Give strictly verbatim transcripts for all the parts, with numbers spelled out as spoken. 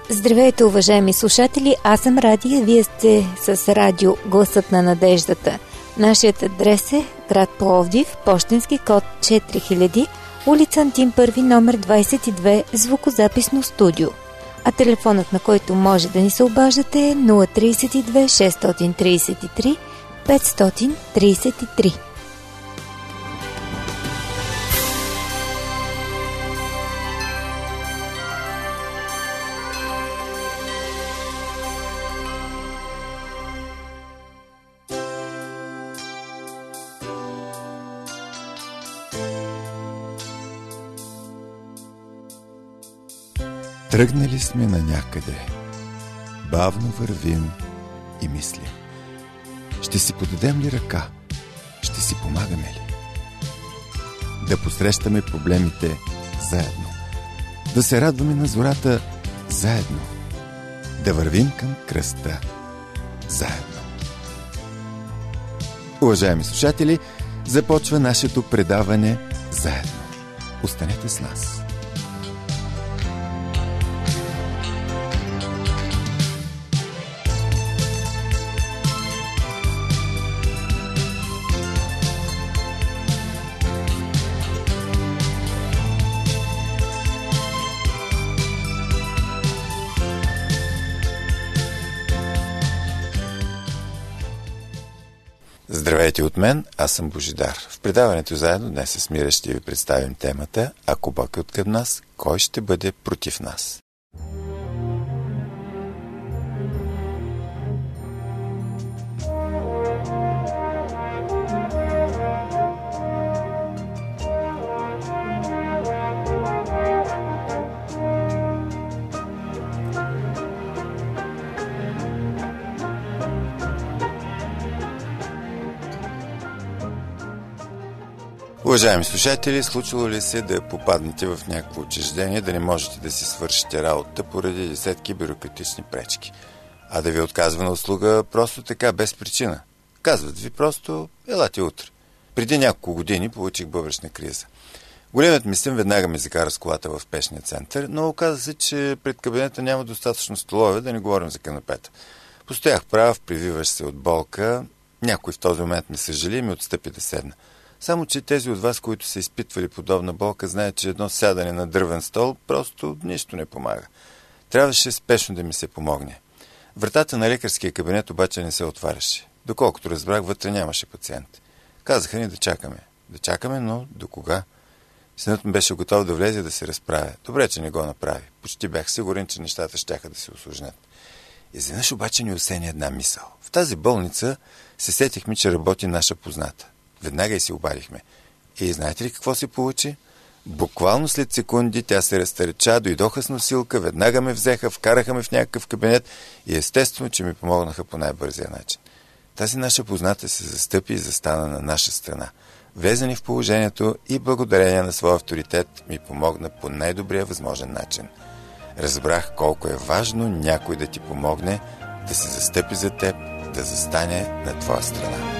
Здравейте, уважаеми слушатели! Аз съм Радия, вие сте с радио Гласът на надеждата. Нашият адрес е град Пловдив, пощенски код четири хиляди, улица Антим първи, номер двадесет и две, звукозаписно студио. А телефонът, на който може да ни се обаждате, е нула три две шест три три пет три три. Тръгнали сме на някъде, бавно вървим и мислим. Ще си подадем ли ръка? Ще си помагаме ли? Да посрещаме проблемите заедно. Да се радваме на зората заедно. Да вървим към кръста заедно. Уважаеми слушатели, започва нашето предаване заедно. Останете с нас. Здравейте от мен, аз съм Божидар. В предаването заедно днес с Мира ще ви представим темата "Ако Бог е откъм нас, кой ще бъде против нас?" Уважаеми слушатели, случило ли се да попаднете в някакво учреждение, да не можете да си свършите работа поради десетки бюрократични пречки, а да ви отказва услуга просто така, без причина? Казват ви просто: елате утре. Преди няколко години получих бъбречна криза. Големият ми син веднага ме закара с колата в спешния център, но оказа се, че пред кабинета няма достатъчно столове, да не говорим за канапета. Постоях прав, прививаш се от болка. Някой в този момент ме съжали и ми отстъпи да седна. Само че тези от вас, които са изпитвали подобна болка, знаят, че едно сядане на дървен стол просто нищо не помага. Трябваше спешно да ми се помогне. Вратата на лекарския кабинет обаче не се отваряше. Доколкото разбрах, вътре нямаше пациент. Казаха ни да чакаме. Да чакаме, но до кога? Синът ми беше готов да влезе да се разправя. Добре, че не го направи. Почти бях сигурен, че нещата щяха да се усложнят. Изведнъж обаче ни осени една мисъл. В тази болница се сетихме, че работи наша позната. Веднага и си обадихме. И знаете ли какво се получи? Буквално след секунди тя се разтърча, дойдоха с носилка, веднага ме взеха, вкараха ме в някакъв кабинет и естествено, че ми помогнаха по най-бързия начин. Тази наша позната се застъпи и застана на наша страна. Влезе ни в положението и благодарение на своя авторитет ми помогна по най-добрия възможен начин. Разбрах колко е важно някой да ти помогне, да се застъпи за теб, да застане на твоя страна.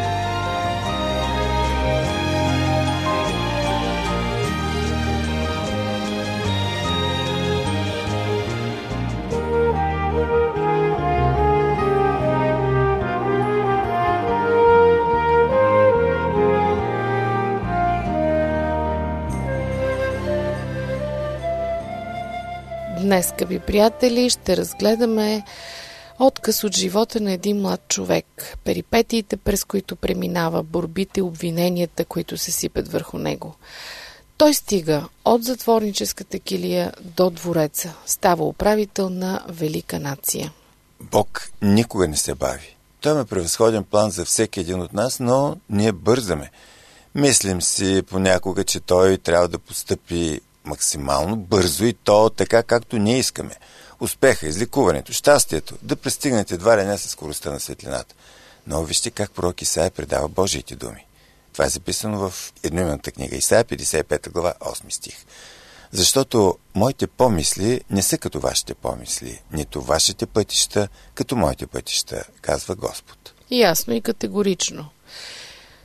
Днес, скъпи приятели, ще разгледаме отказ от живота на един млад човек, перипетиите, през които преминава, борбите и обвиненията, които се сипят върху него. Той стига от затворническата килия до двореца, става управител на велика нация. Бог никога не се бави. Той има превъзходен план за всеки един от нас, но ние бързаме. Мислим си понякога, че той трябва да постъпи максимално бързо и то така, както ние искаме. Успеха, излекуването, щастието, да пристигнете едва ли не със скоростта на светлината. Но вижте как пророк Исаия предава Божиите думи. Това е записано в едноименната книга Исаия, петдесет и пета глава, осми стих. Защото моите помисли не са като вашите помисли, нито вашите пътища като моите пътища, казва Господ. Ясно и категорично.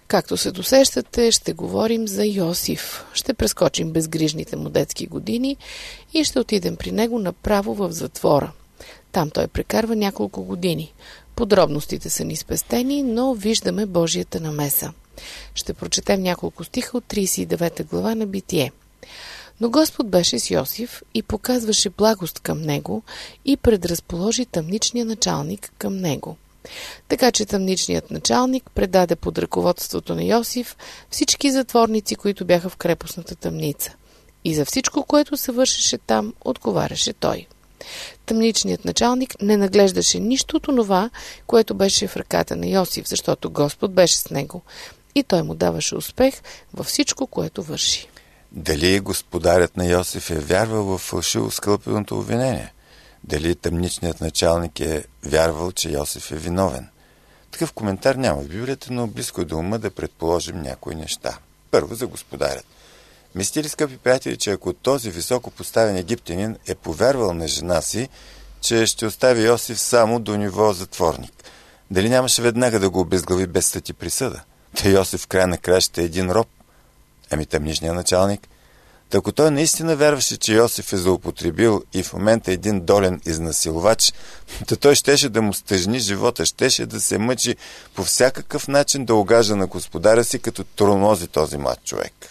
Както се досещате, ще говорим за Йосиф. Ще прескочим безгрижните му детски години и ще отидем при него направо в затвора. Там той прекарва няколко години. Подробностите са ни спестени, но виждаме Божията намеса. Ще прочетем няколко стиха от тридесет и девета глава на Битие. Но Господ беше с Йосиф и показваше благост към него и предразположи тъмничния началник към него. Така че тъмничният началник предаде под ръководството на Йосиф всички затворници, които бяха в крепостната тъмница. И за всичко, което се вършеше там, отговаряше той. Тъмничният началник не наглеждаше нищо от онова, което беше в ръката на Йосиф, защото Господ беше с него и той му даваше успех във всичко, което върши. Дали господарят на Йосиф е вярвал в фалшиво скълъпеното обвинение? Дали тъмничният началник е вярвал, че Йосиф е виновен? Такъв коментар няма в Библията, но близко е до ума да предположим някои неща. Първо за господарят. Мислите ли, скъпи приятели, че ако този високо поставен египтянин е повярвал на жена си, че ще остави Йосиф само до ниво затворник? Дали нямаше веднага да го обезглави без съд и присъда? Та Йосиф в края на кращата е един роб. Ами тъмничният началник? Та ако той наистина вярваше, че Йосиф е злоупотребил и в момента е един долен изнасилвач, то той щеше да му стъжни живота, щеше да се мъчи по всякакъв начин да угажда на господаря си, като тормози този млад човек.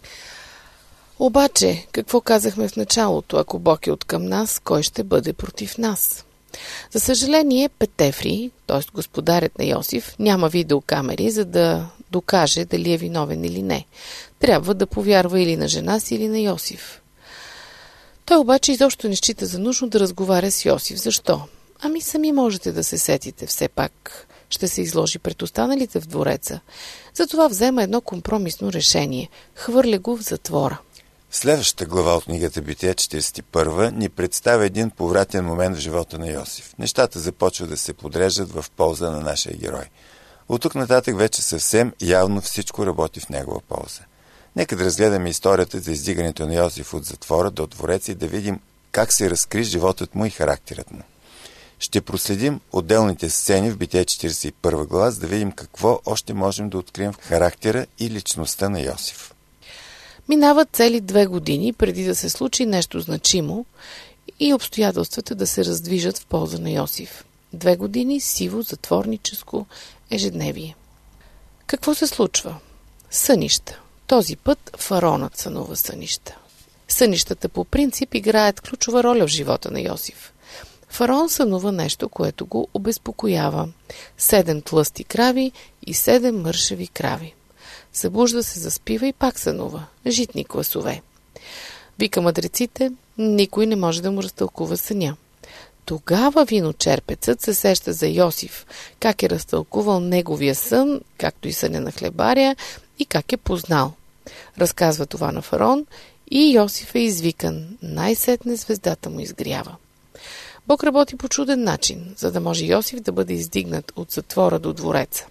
Обаче, какво казахме в началото? Ако Бог е откъм нас, кой ще бъде против нас? За съжаление, Петефри, т.е. господарят на Йосиф, няма видеокамери, за да докаже дали е виновен или не. Трябва да повярва или на жена си, или на Йосиф. Той обаче изобщо не счита за нужно да разговаря с Йосиф. Защо? Ами сами можете да се сетите, все пак ще се изложи пред останалите в двореца. Затова взема едно компромисно решение. Хвърля го в затвора. Следващата глава от книгата Битие, четиридесет и първа, ни представя един повратен момент в живота на Йосиф. Нещата започват да се подреждат в полза на нашия герой. От тук нататък вече съвсем явно всичко работи в негова полза. Нека да разгледаме историята за издигането на Йосиф от затвора до двореца и да видим как се разкри животът му и характерът му. Ще проследим отделните сцени в Битие четиридесет и първа глава, за да видим какво още можем да открием в характера и личността на Йосиф. Минават цели две години преди да се случи нещо значимо и обстоятелствата да се раздвижат в полза на Йосиф. Две години сиво, затворническо ежедневие. Какво се случва? Сънища. Този път фараонът сънува сънища. Сънищата по принцип играят ключова роля в живота на Йосиф. Фараон сънува нещо, което го обезпокоява. Седем тлъсти крави и седем мършави крави. Събужда се, заспива и пак сънува. Житни класове. Вика мъдреците, никой не може да му разтълкува съня. Тогава виночерпецът се сеща за Йосиф, как е разтълкувал неговия сън, както и съня на хлебаря и как е познал. Разказва това на фараон и Йосиф е извикан. Най-сетне звездата му изгрява. Бог работи по чуден начин, за да може Йосиф да бъде издигнат от затвора до двореца.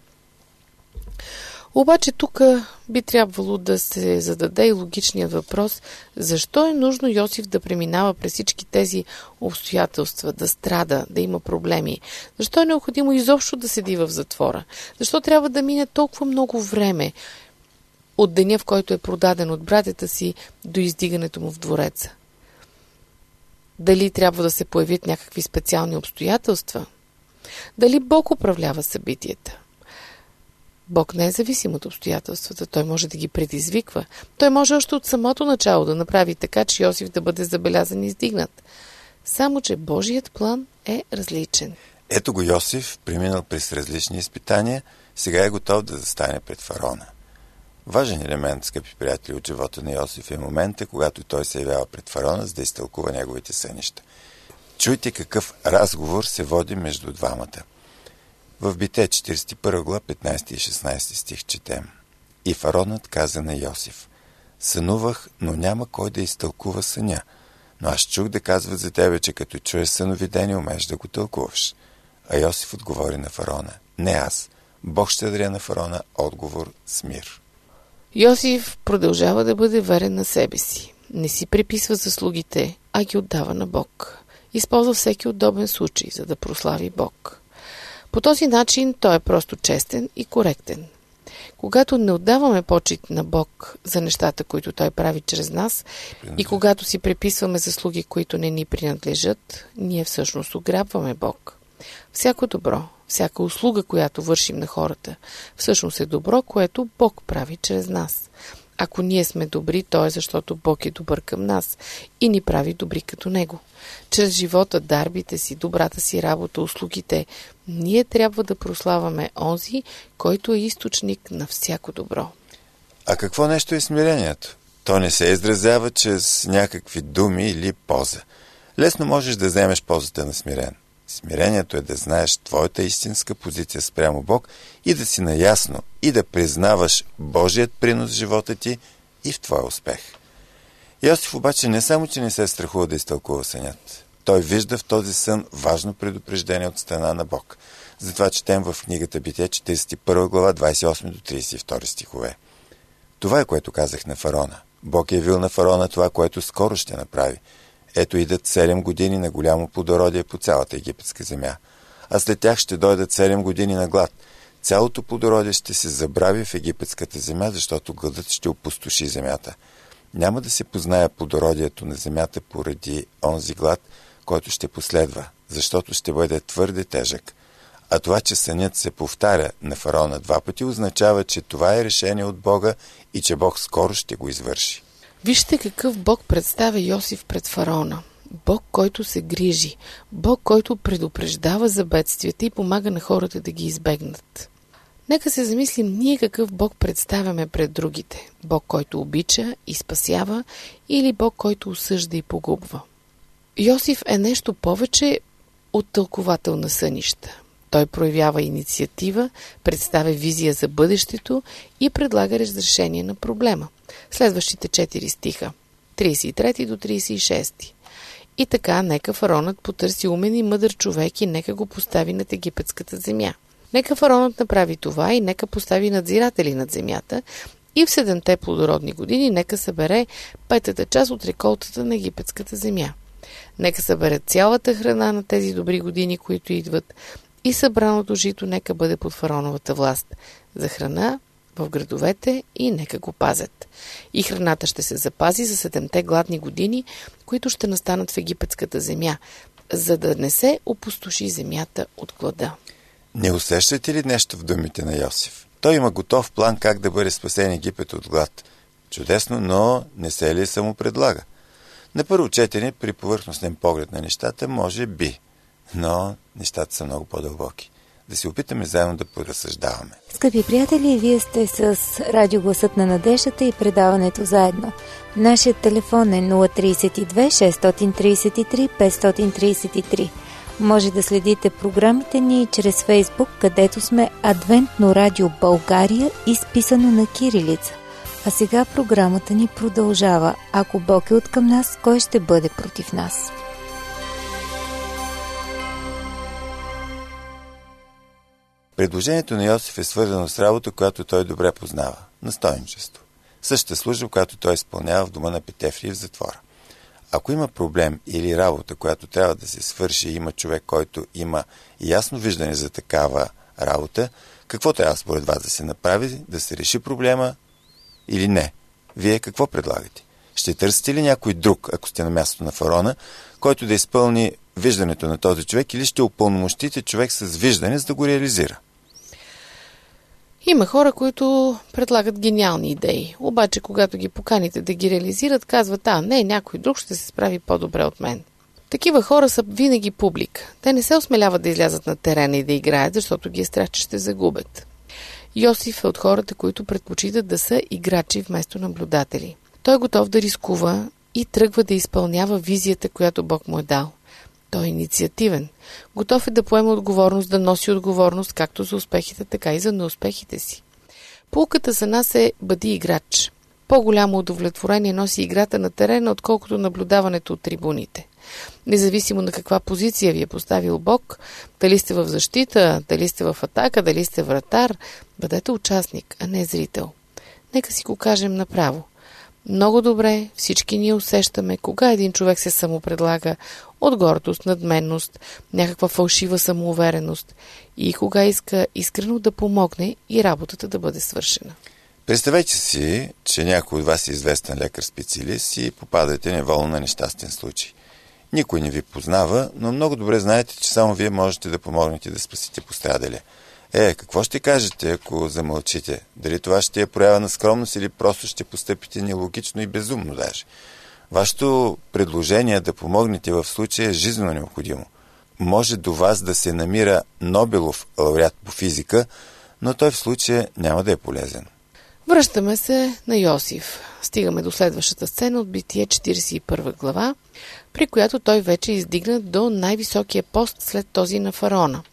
Обаче тук би трябвало да се зададе и логичният въпрос, защо е нужно Йосиф да преминава през всички тези обстоятелства, да страда, да има проблеми? Защо е необходимо изобщо да седи в затвора? Защо трябва да мине толкова много време от деня, в който е продаден от братята си, до издигането му в двореца? Дали трябва да се появят някакви специални обстоятелства? Дали Бог управлява събитията? Бог не е зависим от обстоятелствата, той може да ги предизвиква. Той може още от самото начало да направи така, че Йосиф да бъде забелязан и издигнат. Само че Божият план е различен. Ето го Йосиф, преминал през различни изпитания, сега е готов да застане пред фараона. Важен елемент, скъпи приятели, от живота на Йосиф е момента, когато той се явява пред фараона, за да изтълкува неговите сънища. Чуйте какъв разговор се води между двамата. В Битие четиридесет и първа глава, петнайсети и шестнайсети стих четем. И фараонът каза на Йосиф: сънувах, но няма кой да изтълкува съня. Но аз чух да казват за тебе, че като чуеш съновидение, умееш да го тълкуваш. А Йосиф отговори на фараона: не аз. Бог ще даде на фараона отговор с мир. Йосиф продължава да бъде верен на себе си. Не си приписва заслугите, а ги отдава на Бог. Използва всеки удобен случай, за да прослави Бог. По този начин той е просто честен и коректен. Когато не отдаваме почит на Бог за нещата, които Той прави чрез нас, и когато си приписваме заслуги, които не ни принадлежат, ние всъщност ограбваме Бог. Всяко добро, всяка услуга, която вършим на хората, всъщност е добро, което Бог прави чрез нас. Ако ние сме добри, то е защото Бог е добър към нас и ни прави добри като Него. Чрез живота, дарбите си, добрата си работа, услугите, ние трябва да прославяме онзи, който е източник на всяко добро. А какво нещо е смирението? То не се изразява чрез някакви думи или поза. Лесно можеш да вземеш позата на смирен. Смирението е да знаеш твоята истинска позиция спрямо Бог и да си наясно и да признаваш Божият принос в живота ти и в твоя успех. Йосиф обаче не само, че не се страхува да изтълкува сънят. Той вижда в този сън важно предупреждение от страна на Бог. Затова четем в книгата Битие, четиридесет и първа глава, двадесет и осми до тридесет и втори стихове. Това е, което казах на фараона. Бог е явил на фараона това, което скоро ще направи. Ето идат седем години на голямо плодородие по цялата египетска земя. А след тях ще дойдат седем години на глад. Цялото плодородие ще се забрави в египетската земя, защото гладът ще опустоши земята. Няма да се познае плодородието на земята поради онзи глад, който ще последва, защото ще бъде твърде тежък. А това, че сънят се повтаря на фараона два пъти, означава, че това е решение от Бога и че Бог скоро ще го извърши. Вижте какъв Бог представя Йосиф пред фараона. Бог, който се грижи. Бог, който предупреждава за бедствията и помага на хората да ги избегнат. Нека се замислим ние какъв Бог представяме пред другите. Бог, който обича и спасява, или Бог, който осъжда и погубва. Йосиф е нещо повече от тълковател на сънища. Той проявява инициатива, представя визия за бъдещето и предлага разрешение на проблема. Следващите четири стиха, тридесет и трети до тридесет и шести. И така, нека фараонът потърси умен и мъдър човек и нека го постави над египетската земя. Нека фараонът направи това и нека постави надзиратели над земята и в седемте плодородни години нека събере петата част от реколтата на египетската земя. Нека събере цялата храна на тези добри години, които идват, и събраното жито нека бъде под фараоновата власт за храна в градовете и нека го пазят. И храната ще се запази за седемте гладни години, които ще настанат в египетската земя, за да не се опустоши земята от глада. Не усещате ли нещо в думите на Йосиф? Той има готов план как да бъде спасен Египет от глад. Чудесно, но не се ли само предлага? На първо четене, при повърхностен поглед на нещата, може би, но нещата са много по-дълбоки. Да се опитаме заедно да поразсъждаваме. Скъпи приятели, вие сте с Радио Гласът на надеждата и предаването заедно. Нашият телефон е нула три две шест три три пет три три. Може да следите програмите ни чрез Фейсбук, където сме Адвентно радио България, изписано на кирилица. А сега програмата ни продължава. Ако Бог е откъм нас, кой ще бъде против нас? Предложението на Йосиф е свързано с работа, която той добре познава – настойничество. Същата служба, която той изпълнява в дома на Петефрий в затвора. Ако има проблем или работа, която трябва да се свърши и има човек, който има ясно виждане за такава работа, какво трябва според вас да се направи, да се реши проблема или не? Вие какво предлагате? Ще търсите ли някой друг, ако сте на мястото на фараона, който да изпълни виждането на този човек, или ще упълномощите човек с виждане, за да го реализира? Има хора, които предлагат гениални идеи, обаче когато ги поканите да ги реализират, казват: а, не, някой друг ще се справи по-добре от мен. Такива хора са винаги публика. Те не се осмеляват да излязат на терена и да играят, защото ги е страх, че ще загубят. Йосиф е от хората, които предпочитат да са играчи вместо наблюдатели. Той е готов да рискува и тръгва да изпълнява визията, която Бог му е дал. Той е инициативен. Готов е да поема отговорност, да носи отговорност както за успехите, така и за неуспехите си. Поуката за нас е: бъди играч. По-голямо удовлетворение носи играта на терена, отколкото наблюдаването от трибуните. Независимо на каква позиция ви е поставил Бог, дали сте в защита, дали сте в атака, дали сте вратар, бъдете участник, а не зрител. Нека си го кажем направо. Много добре всички ние усещаме кога един човек се самопредлага от гордост, надменност, някаква фалшива самоувереност и кога иска искрено да помогне и работата да бъде свършена. Представете си, че някой от вас е известен лекар-специалист и попадате неволно на нещастен случай. Никой не ви познава, но много добре знаете, че само вие можете да помогнете да спасите пострадалия. Е, какво ще кажете, ако замълчите? Дали това ще е проява на скромност или просто ще постъпите нелогично и безумно даже? Вашето предложение да помогнете в случая е жизненно необходимо. Може до вас да се намира Нобелов лауреат по физика, но той в случая няма да е полезен. Връщаме се на Йосиф. Стигаме до следващата сцена от Битие четиридесет и първа глава, при която той вече е издигнат до най-високия пост след този на фараона.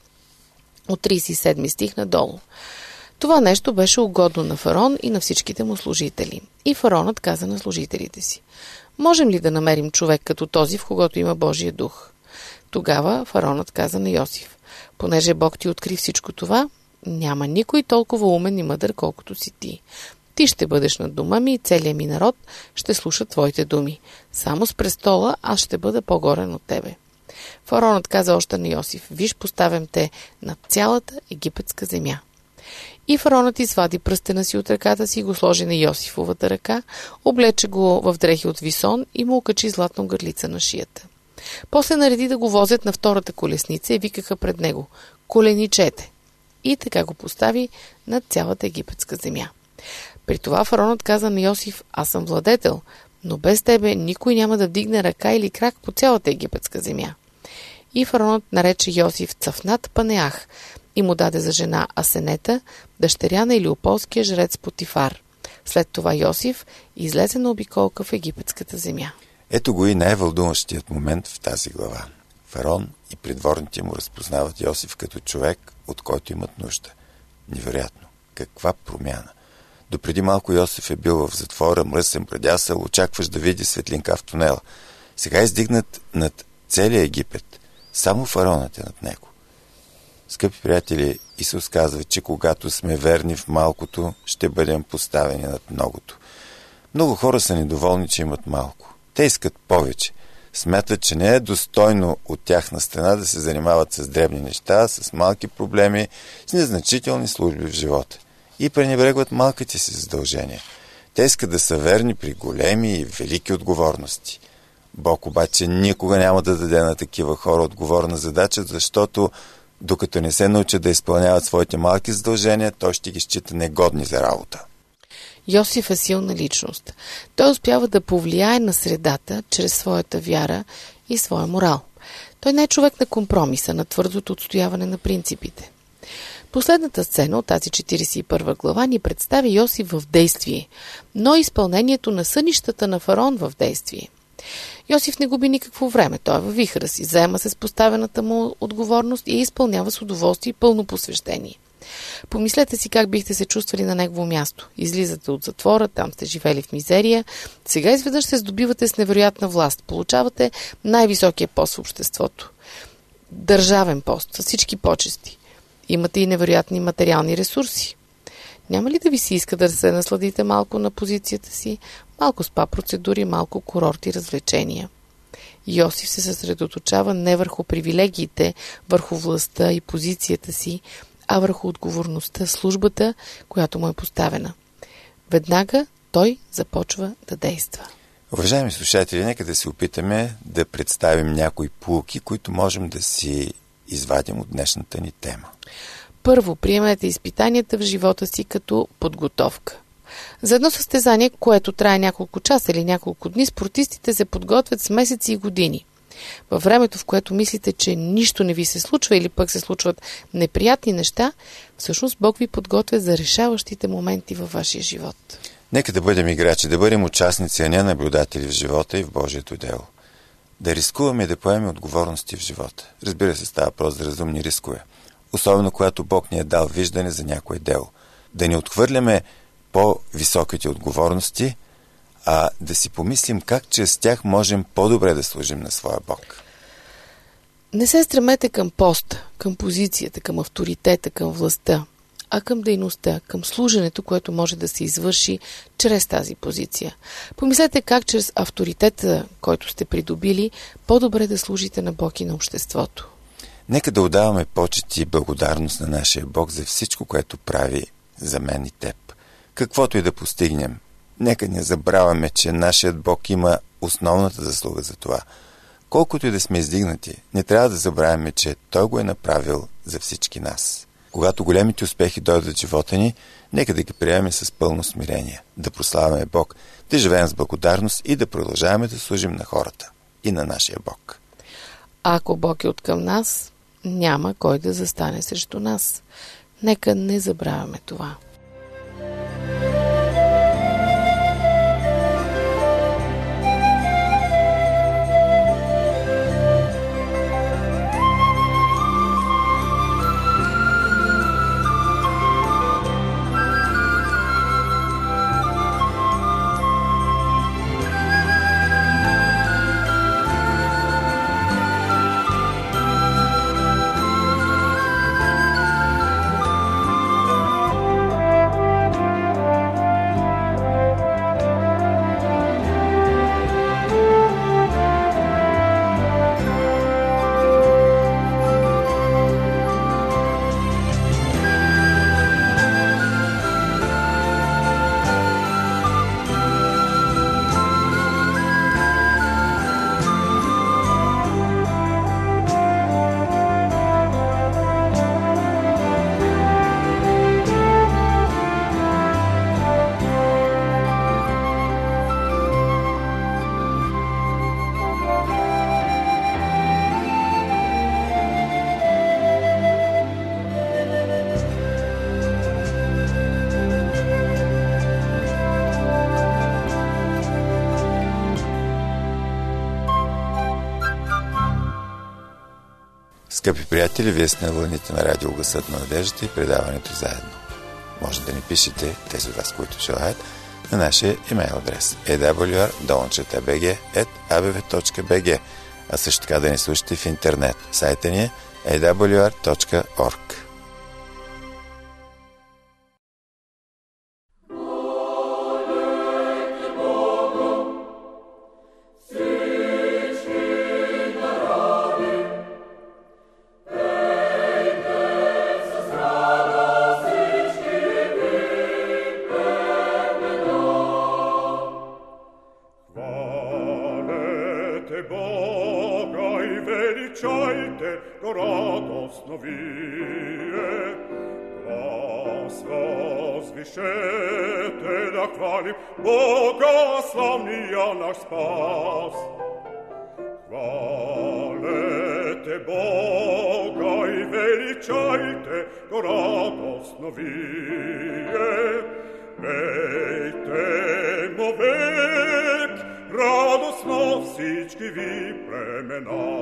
От тридесет и седми стих надолу. Това нещо беше угодно на фараон и на всичките му служители. И фараонът каза на служителите си: можем ли да намерим човек като този, в когото има Божия дух? Тогава фараонът каза на Йосиф: понеже Бог ти откри всичко това, няма никой толкова умен и мъдър, колкото си ти. Ти ще бъдеш над дома ми и целият ми народ ще слуша твоите думи. Само с престола аз ще бъда по-горен от тебе. Фараонът каза още на Йосиф: виж, поставям те над цялата египетска земя. И фараонът извади пръстена си от ръката си и го сложи на Йосифовата ръка, облече го в дрехи от висон и му окачи златна гърлица на шията. После нареди да го возят на втората колесница и викаха пред него: коленичете! И така го постави над цялата египетска земя. При това фараонът каза на Йосиф: аз съм владетел, но без тебе никой няма да вдигне ръка или крак по цялата египетска земя. И фараонът нарече Йосиф Цафнат Панеах и му даде за жена Асенета, дъщеря на илиополския жрец Потифар. След това Йосиф излезе на обиколка в египетската земя. Ето го и най-вълнуващият момент в тази глава. Фараон и придворните му разпознават Йосиф като човек, от който имат нужда. Невероятно! Каква промяна! Допреди малко Йосиф е бил в затвора, мръсен, брадясал, очакваш да види светлинка в тунела. Сега е издигнат над целия Египет. Само фараонът е над него. Скъпи приятели, Исус казва, че когато сме верни в малкото, ще бъдем поставени над многото. Много хора са недоволни, че имат малко. Те искат повече. Смятат, че не е достойно от тяхна страна да се занимават с дребни неща, с малки проблеми, с незначителни служби в живота. И пренебрегват малките си задължения. Те искат да са верни при големи и велики отговорности. Бог обаче никога няма да даде на такива хора отговорна задача, защото докато не се научат да изпълняват своите малки задължения, той ще ги счита негодни за работа. Йосиф е силна личност. Той успява да повлияе на средата чрез своята вяра и своя морал. Той не е човек на компромиса, на твърдото отстояване на принципите. Последната сцена от тази четиридесет и първа глава ни представи Йосиф в действие, но изпълнението на сънищата на фараон в действие. Йосиф не губи никакво време, той е във вихъра си, заема се с поставената му отговорност и изпълнява с удоволствие и пълно посвещение. Помислете си как бихте се чувствали на негово място. Излизате от затвора, там сте живели в мизерия, сега изведнъж се здобивате с невероятна власт, получавате най-високия пост в обществото. Държавен пост, с всички почести. Имате и невероятни материални ресурси. Няма ли да ви се иска да се насладите малко на позицията си, малко спа процедури, малко курорти, развлечения? Йосиф се съсредоточава не върху привилегиите, върху властта и позицията си, а върху отговорността, службата, която му е поставена. Веднага той започва да действа. Уважаеми слушатели, нека да се опитаме да представим някои поуки, които можем да си извадим от днешната ни тема. Първо, приемете изпитанията в живота си като подготовка. За едно състезание, което трае няколко часа или няколко дни, спортистите се подготвят с месеци и години. Във времето, в което мислите, че нищо не ви се случва или пък се случват неприятни неща, всъщност Бог ви подготвя за решаващите моменти във вашия живот. Нека да бъдем играчи, да бъдем участници, а не наблюдатели в живота и в Божието дело. Да рискуваме и да поемем отговорности в живота. Разбира се, става въпрос за разумни рискове. Особено когато Бог ни е дал виждане за някое дело. Да не отхвърляме по-високите отговорности, а да си помислим как чрез тях можем по-добре да служим на своя Бог. Не се стремете към поста, към позицията, към авторитета, към властта, а към дейността, към служенето, което може да се извърши чрез тази позиция. Помислете как чрез авторитета, който сте придобили, по-добре да служите на Бог и на обществото. Нека да отдаваме почет и благодарност на нашия Бог за всичко, което прави за мен и теб. Каквото и да постигнем, нека не забравяме, че нашият Бог има основната заслуга за това. Колкото и да сме издигнати, не трябва да забравяме, че Той го е направил за всички нас. Когато големите успехи дойдат в живота ни, нека да ги приемем с пълно смирение, да прославяме Бог, да живеем с благодарност и да продължаваме да служим на хората и на нашия Бог. Ако Бог е откъм нас, няма кой да застане срещу нас. Нека не забравяме това. Скъпи приятели, вие сте на вълните на радио Гласът на надеждата и предаването заедно. Може да ни пишете, тези от вас, които желаят, на нашия имейл адрес ей дабъл ю ар долнчета би джи ет а б в точка би джи, а също така да ни слушате в интернет. Сайта ни е ей дабъл ю ар точка орг. Бога славния наш спас. Хвалете Бога и величайте го радостно вие. Пейте му век, радостно всички ви племена.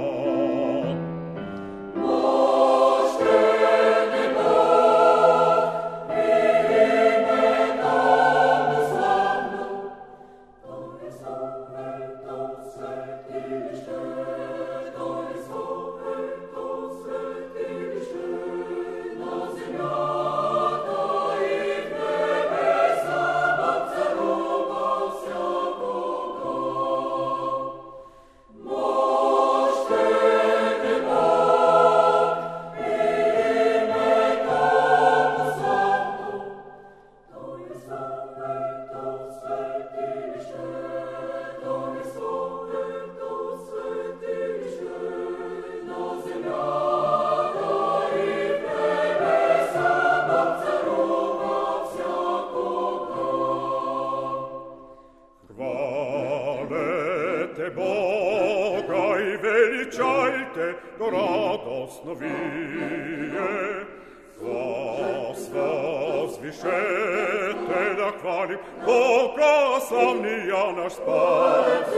Радостно вие, вас возвишете да хвалим Бога славния наш спас.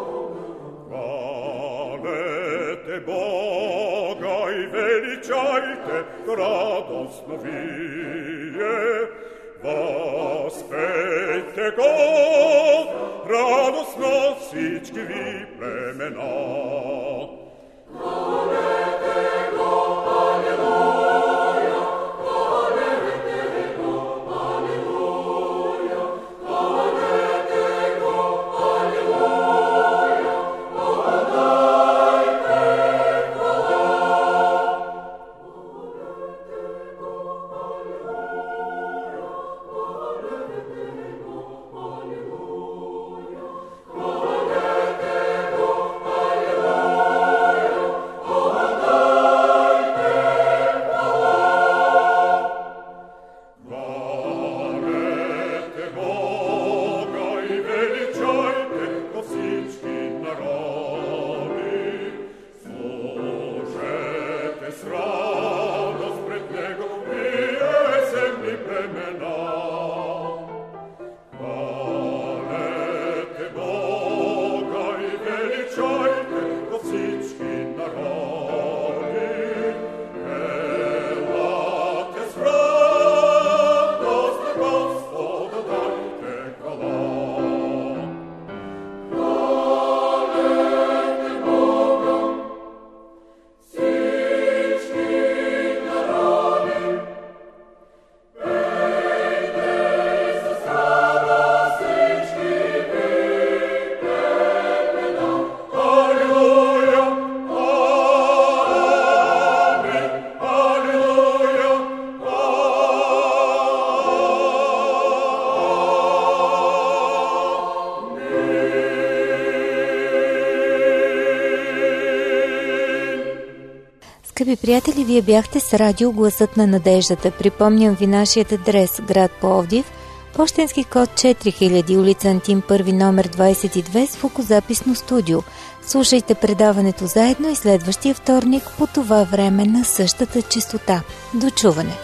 Хвалете Бога и величайте радостно вие, възпейте го радостно всички ви племена. Хвалете го, алелуя, хвалете Скъпи приятели, вие бяхте с радио Гласът на надеждата. Припомням ви нашият адрес: град Пловдив, пощенски код четири хиляди, улица Антим първи, номер двадесет и две, звукозаписно студио. Слушайте предаването заедно и следващия вторник по това време на същата честота. До чуване!